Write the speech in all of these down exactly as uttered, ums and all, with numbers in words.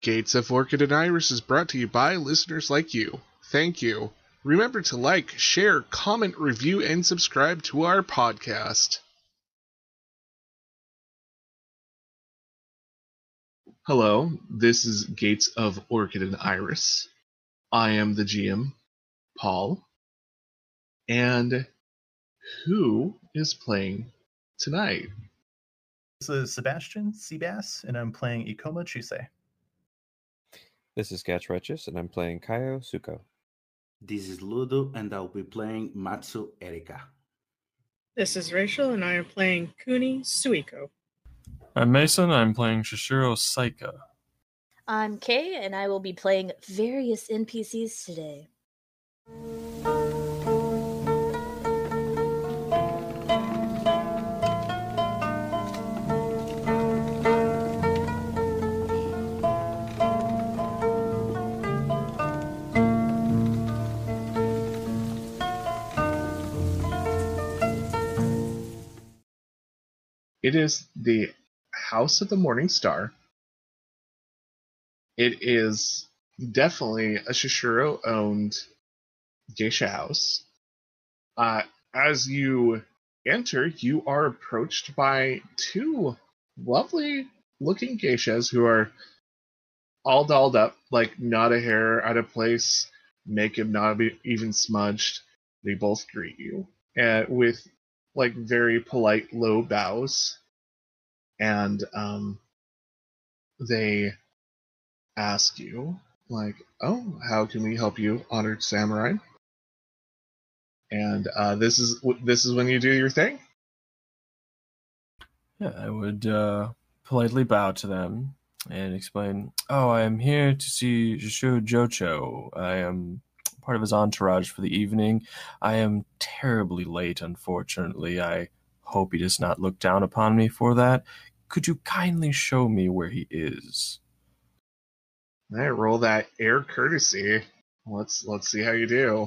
Gates of Orchid and Iris is brought to you by listeners like you. Thank you. Remember to like, share, comment, review, and subscribe to our podcast. Hello, this is Gates of Orchid and Iris. I am the G M, Paul. And who is playing tonight? This is Sebastian Seabass, and I'm playing Ikoma Chusei. This is Gatch Retches, and I'm playing Kaio Suko. This is Ludo, and I'll be playing Matsu Erika. This is Rachel, and I am playing Kuni Suiko. I'm Mason, I'm playing Shishiro Saika. I'm Kay, and I will be playing various N P Cs today. It is the House of the Morning Star. It is definitely a Shishiro-owned geisha house. Uh, as you enter, you are approached by two lovely-looking geishas who are all dolled up, like not a hair out of place, makeup not even smudged. They both greet you uh, with like very polite low bows, and um, they ask you like, "Oh, how can we help you, honored samurai?" And uh, this is this is when you do your thing. Yeah, I would uh, politely bow to them and explain, "Oh, I am here to see Jisho Jocho. I am part of his entourage for the evening. I am terribly late, unfortunately. I hope he does not look down upon me for that. Could you kindly show me where he is?" All right, roll that air courtesy. Let's let's see how you do.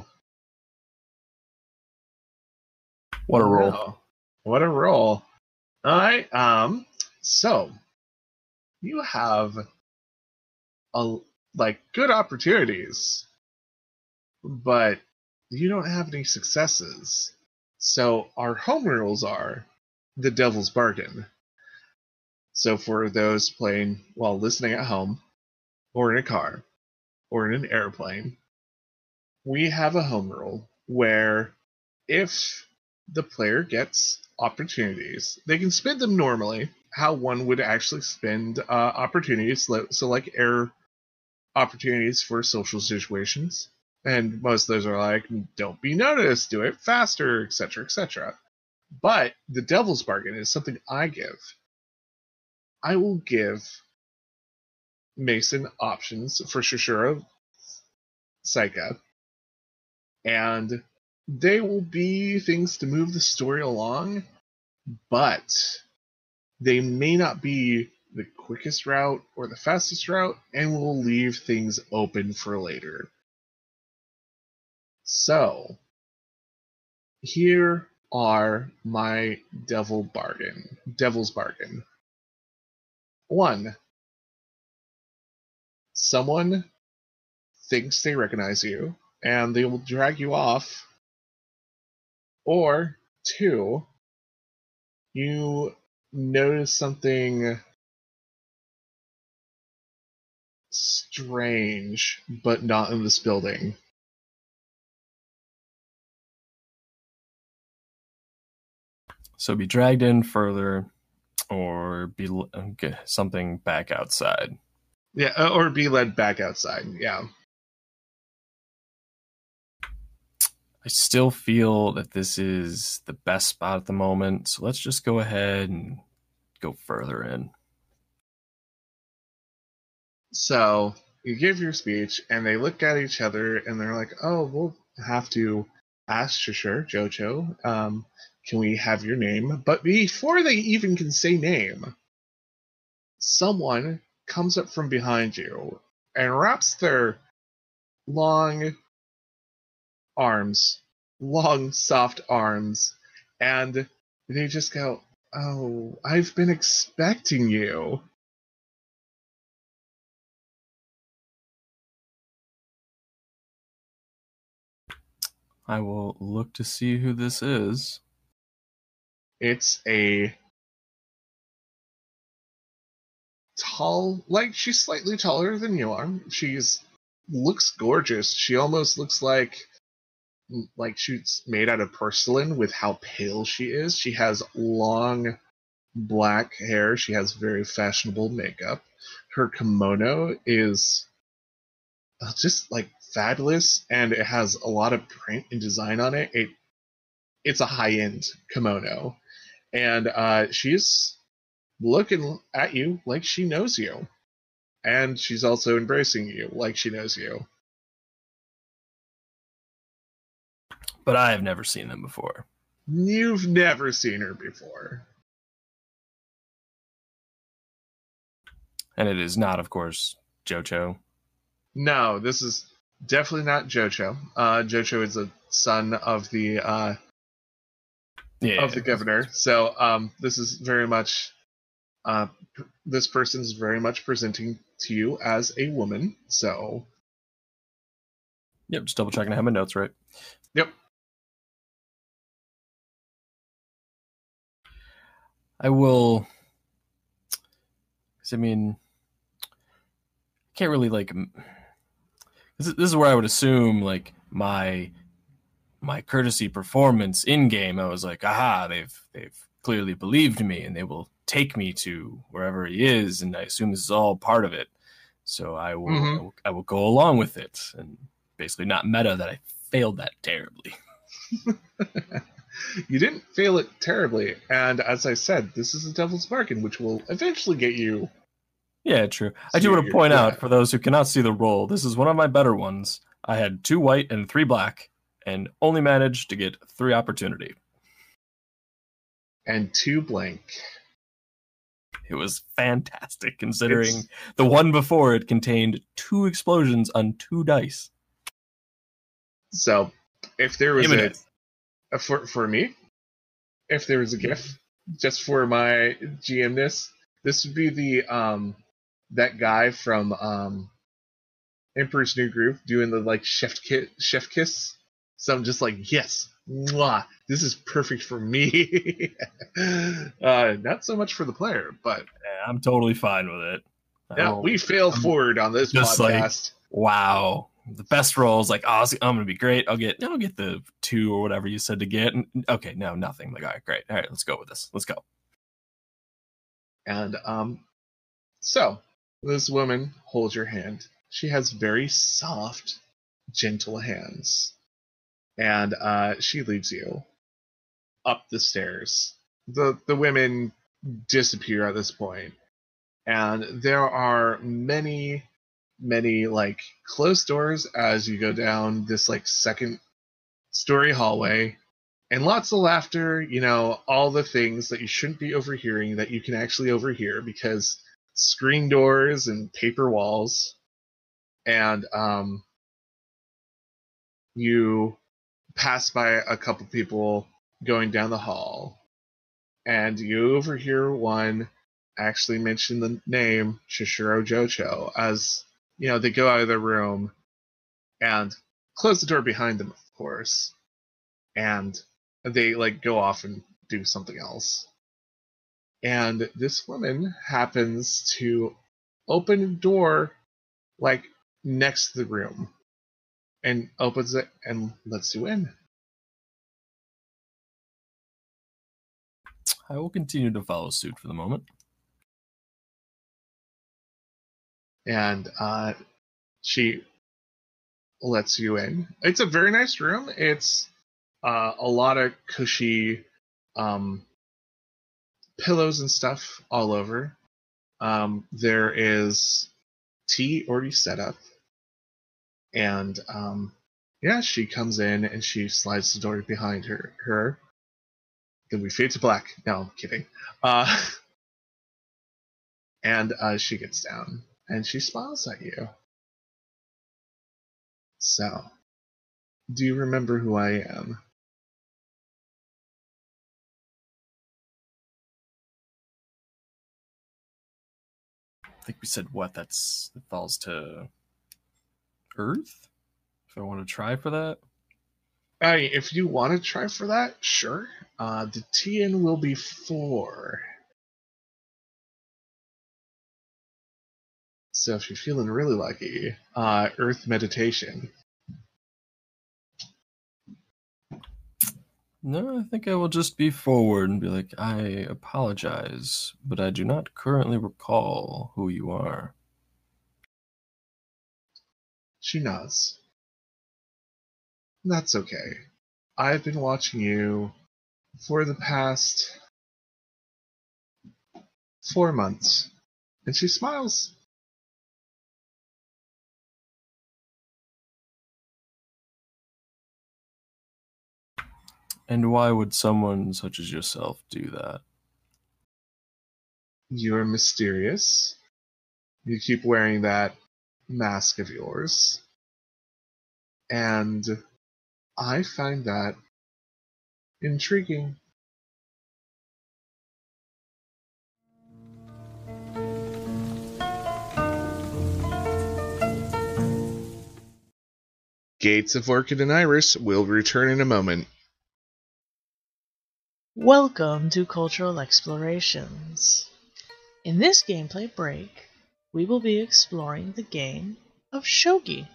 What a roll. Wow. What a roll. All right, um, so you have a like good opportunities, but you don't have any successes. So our home rules are the devil's bargain. So for those playing while listening at home, or in a car, or in an airplane, we have a home rule where if the player gets opportunities, they can spend them normally, how one would actually spend uh, opportunities, so like air opportunities for social situations. And most of those are like, don't be noticed, do it faster, et cetera, et cetera. But the devil's bargain is something I give. I will give Mason options for Shishiro Saika, and they will be things to move the story along, but they may not be the quickest route or the fastest route, and will leave things open for later. So, here are my devil bargain, devil's bargain. One, someone thinks they recognize you, and they will drag you off. Or two, you notice something strange, but not in this building. So be dragged in further, or be get something back outside. Yeah, or be led back outside, yeah. I still feel that this is the best spot at the moment, so let's just go ahead and go further in. So, you give your speech, and they look at each other, and they're like, oh, we'll have to ask Shishiro Jocho, um, can we have your name? But before they even can say name, someone comes up from behind you and wraps their long arms, long, soft arms, and they just go, oh, I've been expecting you. I will look to see who this is. It's a tall, like she's slightly taller than you are. She's looks gorgeous. She almost looks like like she's made out of porcelain with how pale she is. She has long black hair. She has very fashionable makeup. Her kimono is just like fabulous, and it has a lot of print and design on it. It it's a high-end kimono, and uh, she's looking at you like she knows you, and she's also embracing you like she knows you. But I have never seen them before. You've never seen her before. And it is not, of course, Jocho. No, this is definitely not Jocho. Uh, Jocho is a son of the uh, Yeah. of the governor. So um, this is very much uh, p- this person is very much presenting to you as a woman. So Yep, just double checking I have my notes right. yep. I will. Because, I mean, can't really, like. m- This is, this is where I would assume, like, my my courtesy performance in game. I was like, aha, they've they've clearly believed me, and they will take me to wherever he is, and I assume this is all part of it. So I will, Mhm. I will I will go along with it, and basically not meta that I failed that terribly. You didn't fail it terribly, and as I said, this is a devil's bargain, which will eventually get you. Yeah, true. I So do want you're- to point yeah. out, for those who cannot see the roll, this is one of my better ones. I had two white and three black, and only managed to get three opportunity. And two blank. It was fantastic, considering It's- the one before it contained two explosions on two dice. So, if there was Name a a, dice. a for for me, if there was a gift just for my G M-ness, this would be the um that guy from um Emperor's New Groove doing the like chef kiss, chef kiss. So I'm just like, yes, mwah, this is perfect for me. uh, not so much for the player, but Yeah, I'm totally fine with it. I yeah, don't- we fail I'm forward on this just like- podcast. wow, the best rolls. Like, oh, I'm gonna be great. I'll get, I'll get the two or whatever you said to get. And, okay, no, nothing. Like, all right, great. All right, let's go with this. Let's go. And um, so this woman holds your hand. She has very soft, gentle hands, and uh, she leads you up the stairs. the The women disappear at this point, and there are many, many like closed doors as you go down this like second story hallway. And lots of laughter, you know, all the things that you shouldn't be overhearing that you can actually overhear because screen doors and paper walls. And um, you pass by a couple people going down the hall, and you overhear one actually mention the name Shishiro Jocho as, you know, they go out of their room and close the door behind them, of course. And they like go off and do something else. And this woman happens to open a door like next to the room and opens it and lets you in. I will continue to follow suit for the moment. And uh, she lets you in. It's a very nice room. It's uh, a lot of cushy um, pillows and stuff all over. Um, there is tea already set up. And um, yeah, she comes in and she slides the door behind her. her. Then we fade to black. No, I'm kidding. Uh, and uh, she gets down and she smiles at you. So, do you remember who I am? I think we said what? That's it falls to Earth. If I want to try for that. I mean, if you want to try for that, sure. Uh, the T N will be four. So if you're feeling really lucky, uh, Earth Meditation. No, I think I will just be forward and be like, I apologize, but I do not currently recall who you are. She nods. That's okay. I've been watching you for the past four months. And she smiles. And why would someone such as yourself do that? You're mysterious. You keep wearing that mask of yours. And I find that intriguing. Gates of Orchid and Iris will return in a moment. Welcome to Cultural Explorations. In this gameplay break, we will be exploring the game of Shogi.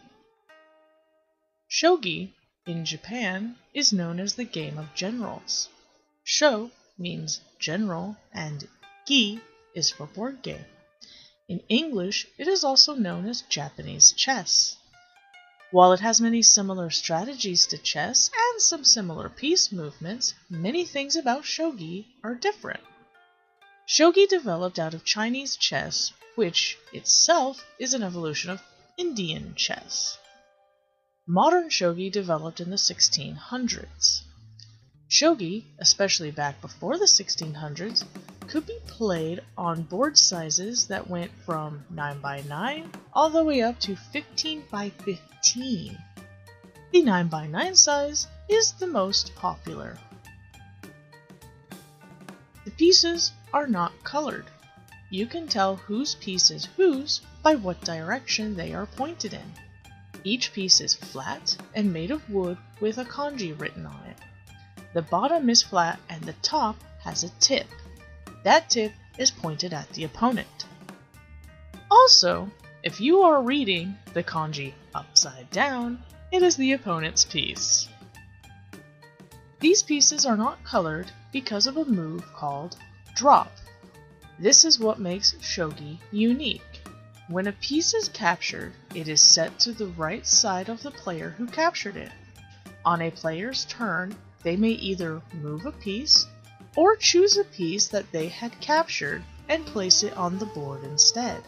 Shogi, in Japan, is known as the game of generals. Sho means general and gi is for board game. In English, it is also known as Japanese chess. While it has many similar strategies to chess and some similar piece movements, many things about shogi are different. Shogi developed out of Chinese chess, which itself is an evolution of Indian chess. Modern shogi developed in the sixteen hundreds. Shogi, especially back before the sixteen hundreds, could be played on board sizes that went from nine by nine all the way up to fifteen by fifteen. The nine by nine size is the most popular. The pieces are not colored. You can tell whose piece is whose by what direction they are pointed in. Each piece is flat and made of wood with a kanji written on it. The bottom is flat and the top has a tip. That tip is pointed at the opponent. Also, if you are reading the kanji upside down, it is the opponent's piece. These pieces are not colored because of a move called drop. This is what makes shogi unique. When a piece is captured, it is set to the right side of the player who captured it. On a player's turn, they may either move a piece or choose a piece that they had captured and place it on the board instead.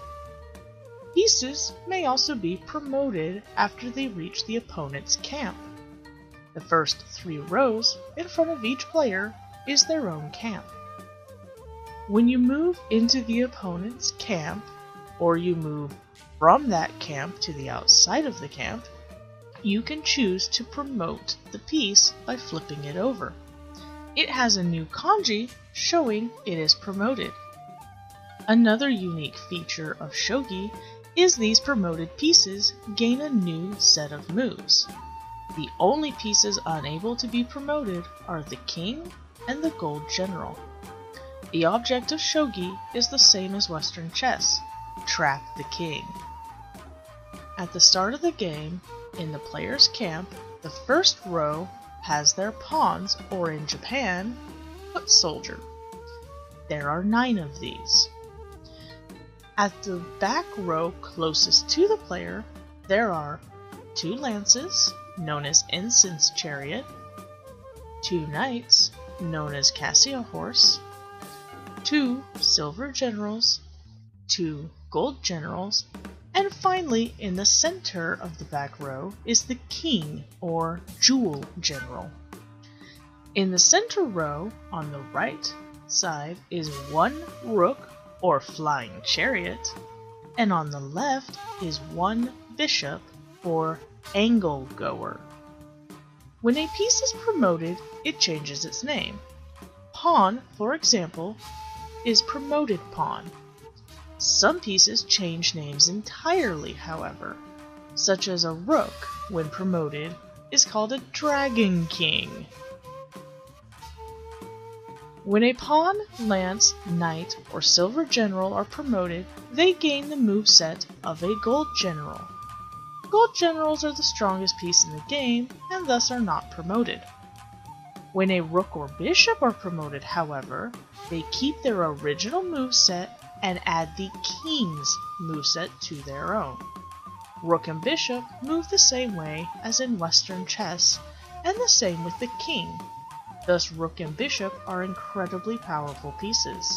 Pieces may also be promoted after they reach the opponent's camp. The first three rows in front of each player is their own camp. When you move into the opponent's camp, or you move from that camp to the outside of the camp, you can choose to promote the piece by flipping it over. It has a new kanji showing it is promoted. Another unique feature of shogi is these promoted pieces gain a new set of moves. The only pieces unable to be promoted are the king and the gold general. The object of shogi is the same as Western chess: trap the king. At the start of the game, in the player's camp, the first row has their pawns, or in Japan, foot soldier. There are nine of these. At the back row closest to the player, there are two lances, known as Ensign's chariot, two knights, known as Cassia horse, two silver generals, two gold generals, and finally, in the center of the back row is the king, or jewel general. In the center row, on the right side, is one rook, or flying chariot, and on the left is one bishop, or angle goer. When a piece is promoted, it changes its name. Pawn, for example, is promoted pawn. Some pieces change names entirely, however, such as a rook, when promoted, is called a Dragon King. When a pawn, lance, knight, or silver general are promoted, they gain the moveset of a gold general. Gold generals are the strongest piece in the game and thus are not promoted. When a rook or bishop are promoted, however, they keep their original moveset and add the king's moveset to their own. Rook and bishop move the same way as in Western chess, and the same with the king. Thus, rook and bishop are incredibly powerful pieces.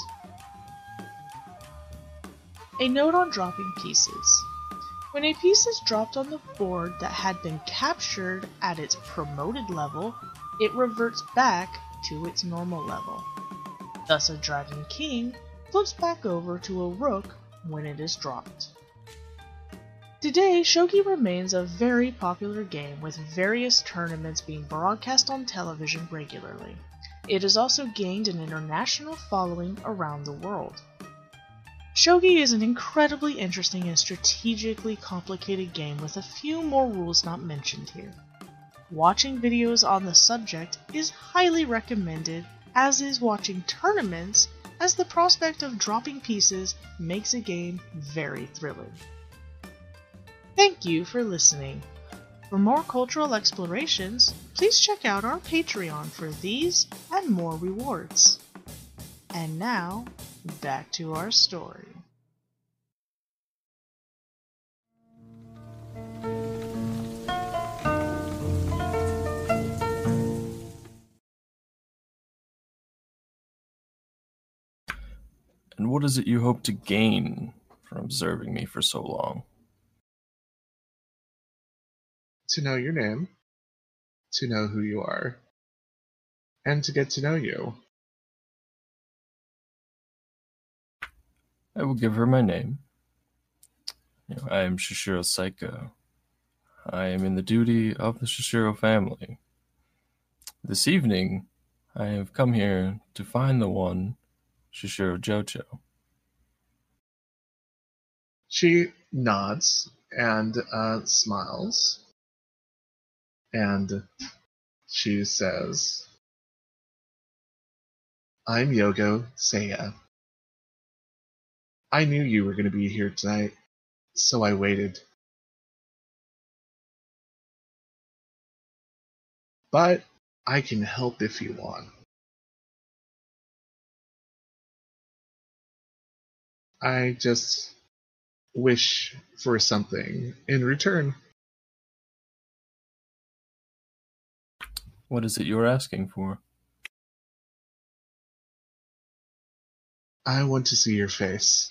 A note on dropping pieces. When a piece is dropped on the board that had been captured at its promoted level, it reverts back to its normal level. Thus, a Dragon King flips back over to a rook when it is dropped. Today, shogi remains a very popular game with various tournaments being broadcast on television regularly. It has also gained an international following around the world. Shogi is an incredibly interesting and strategically complicated game with a few more rules not mentioned here. Watching videos on the subject is highly recommended, as is watching tournaments, as the prospect of dropping pieces makes a game very thrilling. Thank you for listening. For more cultural explorations, please check out our Patreon for these and more rewards. And now, back to our story. And what is it you hope to gain from observing me for so long? To know your name, to know who you are, and to get to know you. I will give her my name. You know, I am Shishiro Saiko. I am in the duty of the Shishiro family. This evening, I have come here to find the one, Shishiro Jocho. She nods and uh, smiles. And she says, I'm Yogo Seiya. I knew you were going to be here tonight, so I waited. But I can help if you want. I just wish for something in return. What is it you're asking for? I want to see your face.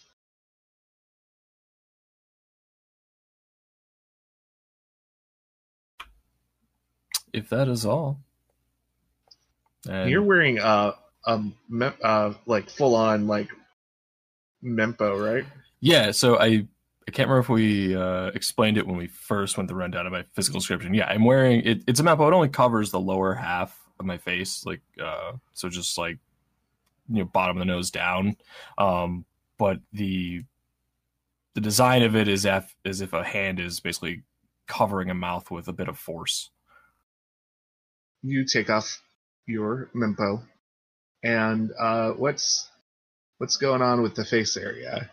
If that is all. And You're wearing a, a me- uh, like full on like mempo, right? yeah, so I I can't remember if we uh, explained it when we first went the rundown of my physical description. Yeah, I'm wearing it. It's a mempo. It only covers the lower half of my face, like uh, so just like you know bottom of the nose down. Um, but the the design of it is as, as if a hand is basically covering a mouth with a bit of force. You take off your mempo, and uh, what's what's going on with the face area?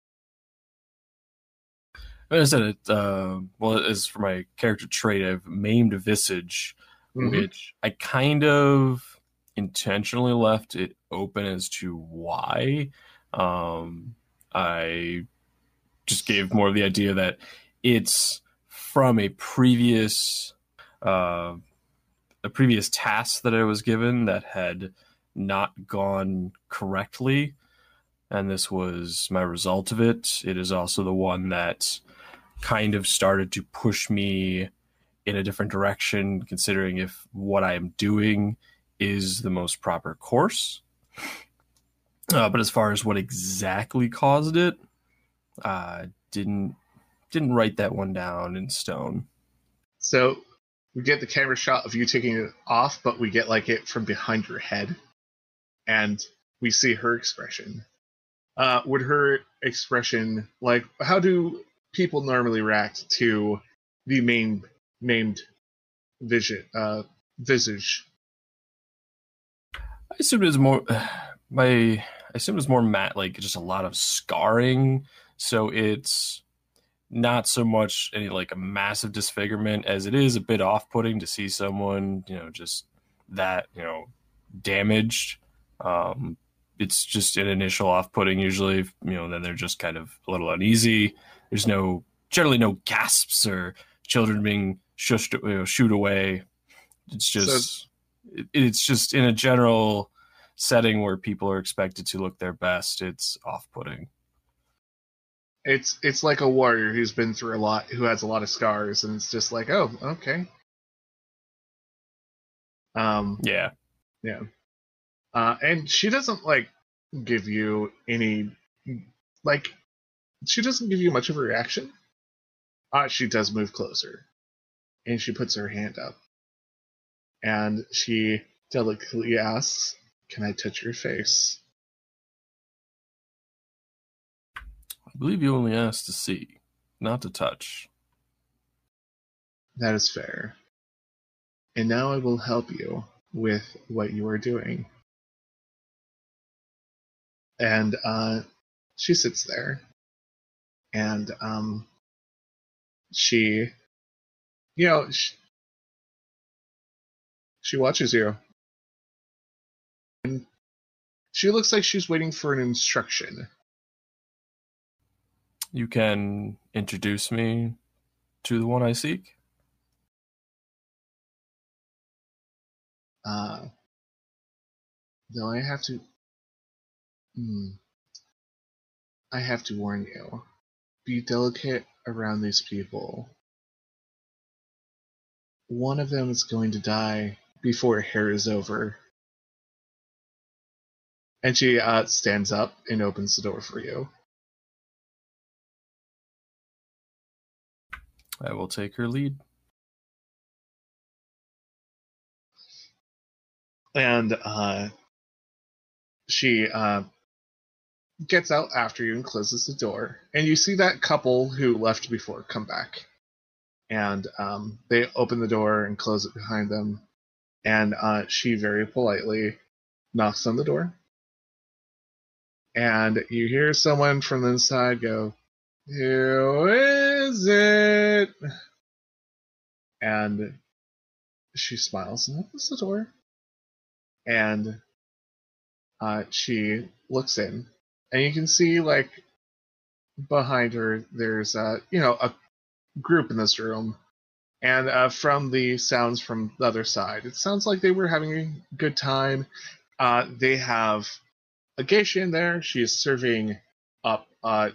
As I said, it, uh, well, as for my character trait, I've maimed visage, Mhm. which I kind of intentionally left it open as to why. Um, I just gave more of the idea that it's from a previous, uh, a previous task that I was given that had not gone correctly, and this was my result of it. It is also the one that kind of started to push me in a different direction, considering if what I am doing is the most proper course. Uh, but as far as what exactly caused it, uh, didn't didn't write that one down in stone. So we get the camera shot of you taking it off, but we get like it from behind your head, and we see her expression. Uh, would her expression, like, how do people normally react to the main maimed vision, uh, visage. I assumed it was more my. I assumed it was more mat, like just a lot of scarring. So it's not so much any like a massive disfigurement as it is a bit off-putting to see someone, you know, just that, you know, damaged. Um, it's just an initial off-putting usually, you know, then they're just kind of a little uneasy. There's no, generally no gasps or children being shushed, you know, shooed away. It's just, so, it, it's just in a general setting where people are expected to look their best. It's off-putting. It's it's like a warrior who's been through a lot, who has a lot of scars, and it's just like, oh, okay. Um, yeah, yeah. Uh, and she doesn't like give you any, like, she doesn't give you much of a reaction. Uh, she does move closer, and she puts her hand up, and she delicately asks, "Can I touch your face?" I believe you only asked to see, not to touch. That is fair. And now I will help you with what you are doing. And uh, she sits there, and um, she, you know, she, she watches you. And she looks like she's waiting for an instruction. You can introduce me to the one I seek? Uh, though I have to... Hmm, I have to warn you. Be delicate around these people. One of them is going to die before hair is over. And she uh, stands up and opens the door for you. I will take her lead. And uh, she uh, gets out after you and closes the door. And you see that couple who left before come back. And um, they open the door and close it behind them. And uh, she very politely knocks on the door. And you hear someone from the inside go, "Who is it?" And she smiles and opens the door. And uh, she looks in. And you can see, like, behind her, there's, uh, you know, a group in this room. And uh, from the sounds from the other side, it sounds like they were having a good time. Uh, they have a geisha in there. She is serving up uh,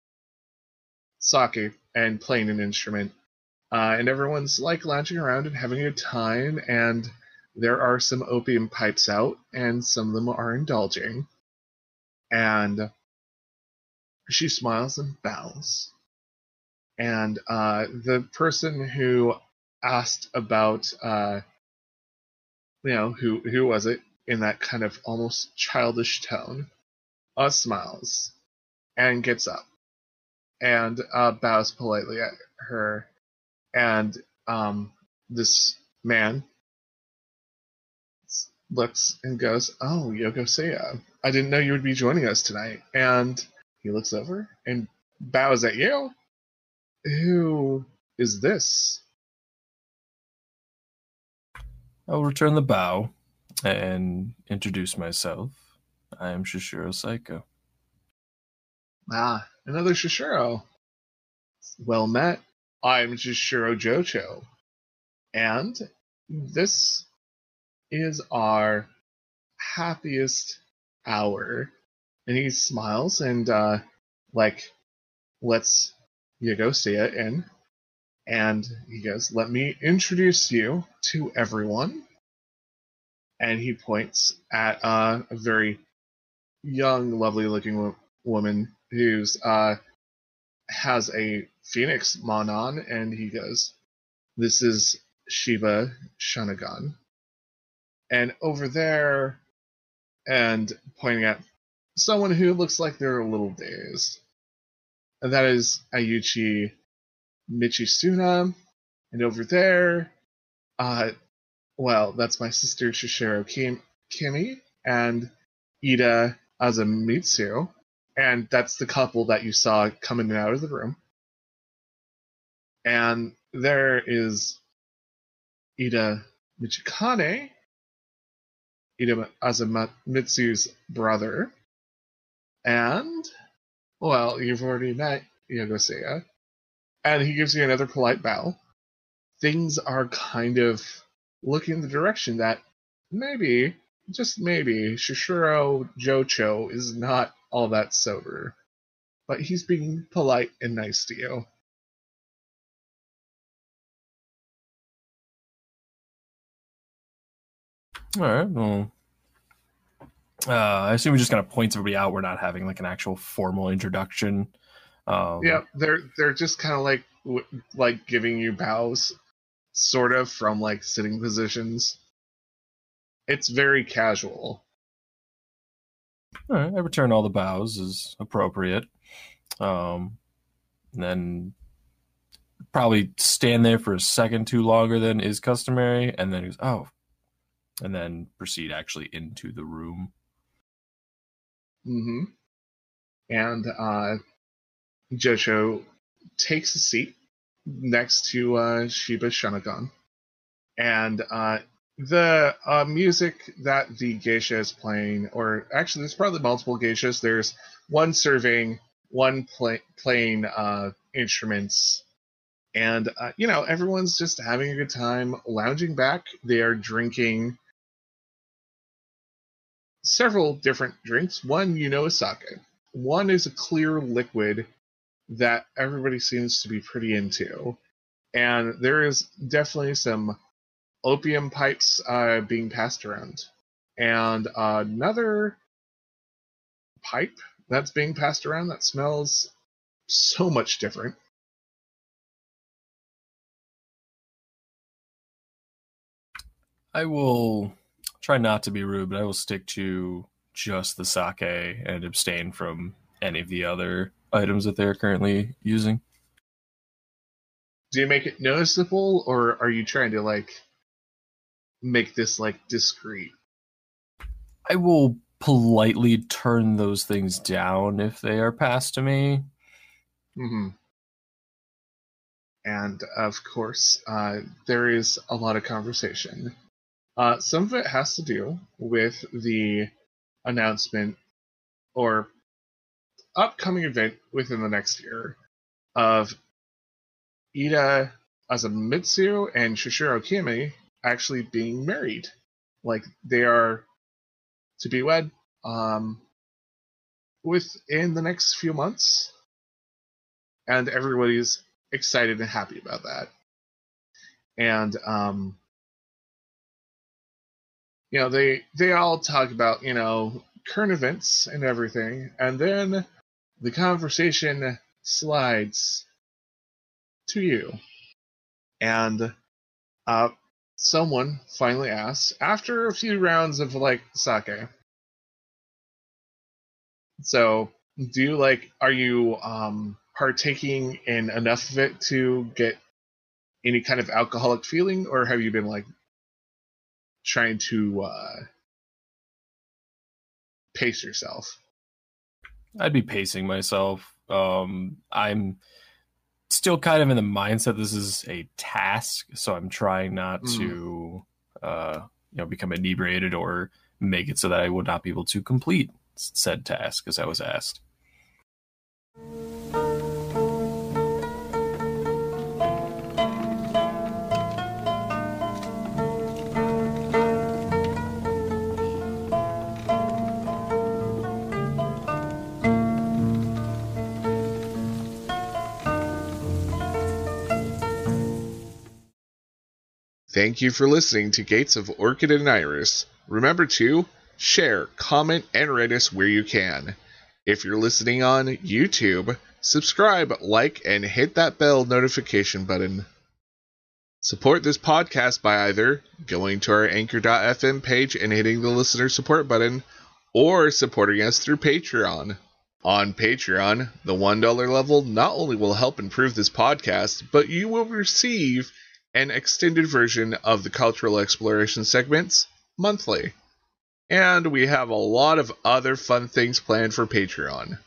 sake and playing an instrument. Uh, and everyone's like lounging around and having a good time. And there are some opium pipes out, and some of them are indulging. And she smiles and bows. And uh, the person who asked about, uh, you know, who who was it, in that kind of almost childish tone, uh, smiles and gets up and uh, bows politely at her. And um, this man looks and goes, "Oh, Yokosea, I didn't know you would be joining us tonight." And he looks over and bows at you. "Who is this?" I'll return the bow and introduce myself. I am Shishiro Saiko. "Ah, another Shishiro. Well met. I'm Shishiro Jocho. And this is our happiest hour." And he smiles and, uh, like, lets Yokosea in. And he goes, "Let me introduce you to everyone." And he points at uh, a very young, lovely-looking wo- woman who's uh, has a phoenix mon on, and he goes, "This is Shiba Shanagan." And over there, and pointing at someone who looks like they're a little dazed, and that is Ayuchi Michisuna. And over there Uh, well, that's my sister Shishiro Kim- Kimi and Ida Azamitsu, and that's the couple that you saw coming out of the room. And there is Ida Michikane, Ida Azamitsu's brother, and, well, you've already met Yogosea, and he gives you another polite bow. Things are kind of looking in the direction that maybe, just maybe, Shishiro Jocho is not all that sober, but he's being polite and nice to you. All right. Well, uh, I assume we just kind of points everybody out. We're not having like an actual formal introduction. Um, Yeah, they're they're just kind of like w- like giving you bows, sort of from like sitting positions. It's very casual. All right. I return all the bows as appropriate. Um, and then probably stand there for a second too longer than is customary, and then he goes, "Oh," and then proceed actually into the room. Mm-hmm. And uh, Jocho takes a seat next to uh, Shiba Shanagon. And uh, the uh, music that the geisha is playing, or actually there's probably multiple geishas. There's one serving, one play, playing uh, instruments. And, uh, you know, everyone's just having a good time, lounging back. They are drinking several different drinks. One, you know, is sake. One is a clear liquid that everybody seems to be pretty into. And there is definitely some opium pipes uh, being passed around. And uh, another pipe that's being passed around that smells so much different. I will try not to be rude, but I will stick to just the sake and abstain from any of the other items that they're currently using. Do you make it noticeable, or are you trying to, like, make this, like, discreet? I will politely turn those things down if they are passed to me. Mm-hmm. And, of course, uh, there is a lot of conversation. Uh, some of it has to do with the announcement or upcoming event within the next year of Ida Azamitsu and Shishiro Kimi actually being married. Like, they are to be wed um, within the next few months. And everybody's excited and happy about that. And, um, you know, they, they all talk about, you know, current events and everything. And then the conversation slides to you. And uh, someone finally asks, after a few rounds of, like, sake, so do you, like, are you um, partaking in enough of it to get any kind of alcoholic feeling, or have you been, like, trying to uh, pace yourself? I'd be pacing myself. Um, I'm still kind of in the mindset this is a task, so I'm trying not Mm. to, uh, you know, become inebriated or make it so that I would not be able to complete said task as I was asked. Thank you for listening to Gates of Orchid and Iris. Remember to share, comment, and rate us where you can. If you're listening on YouTube, subscribe, like, and hit that bell notification button. Support this podcast by either going to our anchor dot f m page and hitting the listener support button, or supporting us through Patreon. On Patreon, the one dollar level not only will help improve this podcast, but you will receive an extended version of the cultural exploration segments monthly. And we have a lot of other fun things planned for Patreon.